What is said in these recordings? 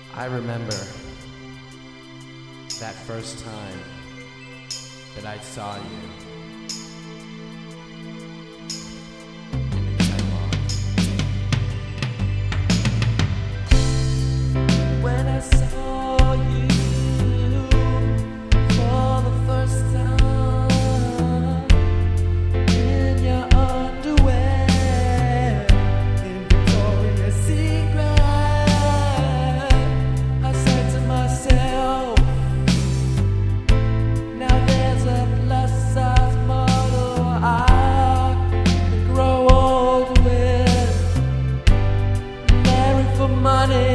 I remember that first time that I saw you in the catalog. When I saw you for the first time in your underwear in Victoria's Secret, I said to myself, now there's a plus size model I can grow old with, marry for money.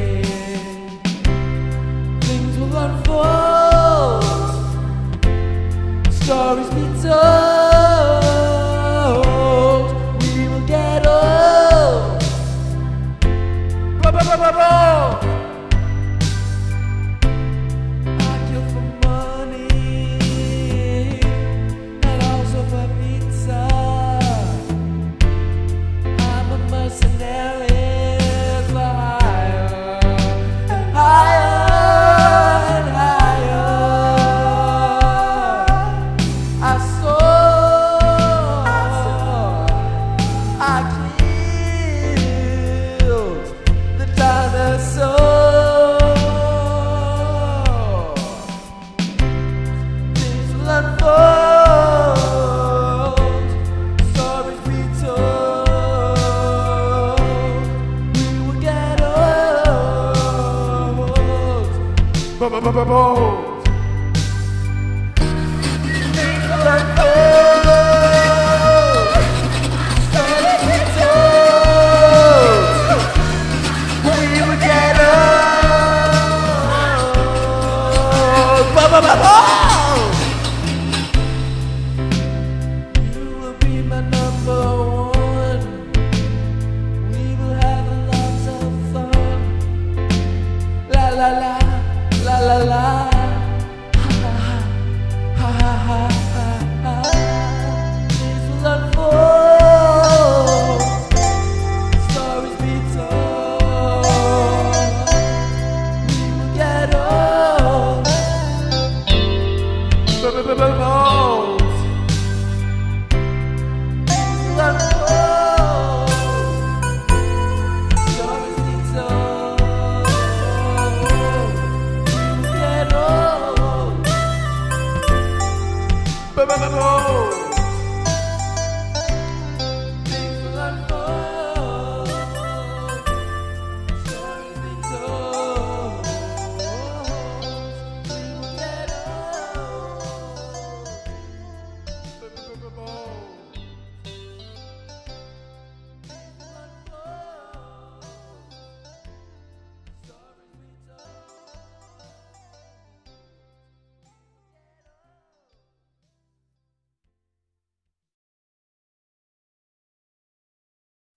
Things will unfold, stories be told, we will get old. I kill for money and also for pizza. I'm a mercenary for hire and higher and higher. I killed the dinosaur. Things will unfold, stories be told, we will get old.